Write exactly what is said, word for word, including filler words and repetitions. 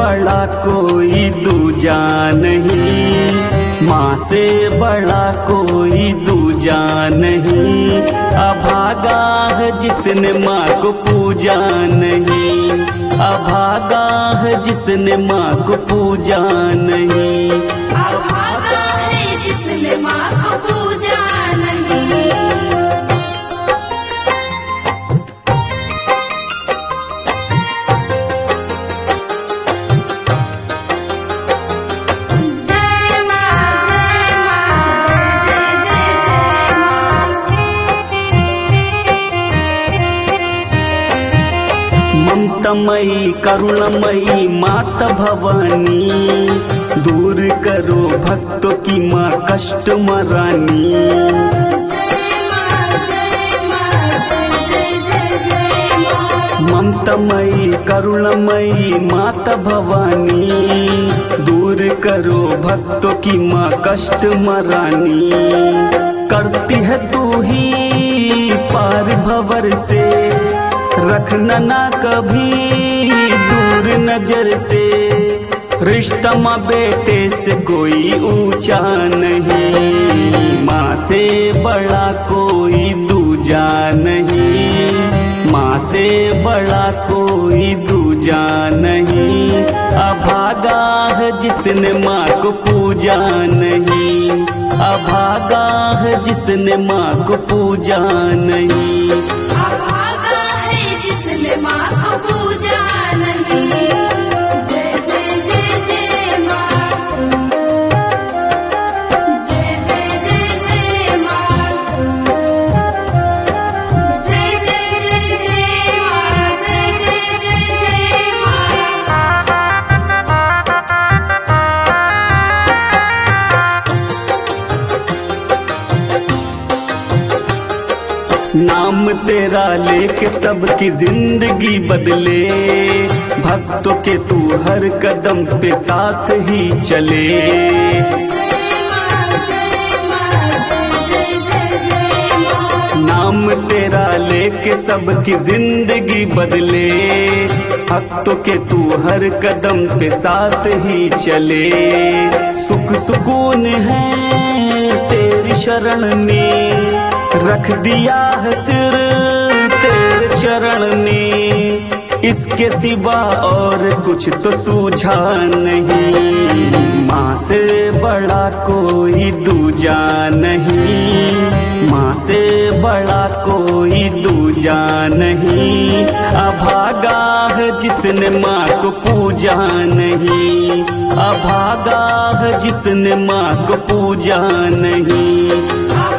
बड़ा कोई दूजा नहीं, माँ से बड़ा कोई दूजा नहीं। अभागा है जिसने माँ को पूजा नहीं, अभागा है जिसने माँ को पूजा नहीं। अभागा है जिसने माँ को पूजा नहीं। जय माँ जय माँ जय जय जय जय माँ। ममतामयी करुणामयी माता भवानी, दूर करो भक्तों की माँ कष्ट मरानी। जय माँ जय माँ जय जय जय जय माँ। ममतामयी करुणामयी माता भवानी, दूर करो भक्तों की माँ कष्ट मरानी। करती है तू ही पार भंवर से, रखना ना कभी दूर नजर से। रिश्ता माँ बेटे से कोई ऊंचा नहीं, माँ से बड़ा कोई दूजा नहीं, माँ से बड़ा कोई दूजा नहीं। अभागा है जिसने माँ को पूजा नहीं, अभागा है जिसने माँ को पूजा नहीं। अभागा है जिसने माँ को पूजा नहीं। जय जय जय जय माँ। जय जय जय जय माँ। जय जय जय जय माँ। जय जय जय जय माँ। नाम तेरा लेके सबकी जिंदगी बदले, भक्तों के तू हर कदम पे साथ ही चले। जय माँ जय माँ जय जय जय जय माँ। नाम तेरा लेके सबकी जिंदगी बदले, भक्तों के तू हर कदम पे साथ ही चले। सुख सुकून है तेरी शरण में, रख दिया है सिर तेरे चरण में। इसके सिवा और कुछ तो सूझा नहीं, माँ से बड़ा कोई दूजा नहीं, माँ से बड़ा कोई दूजा नहीं। अभागा है जिसने माँ को पूजा नहीं, अभागा है जिसने माँ को पूजा नहीं।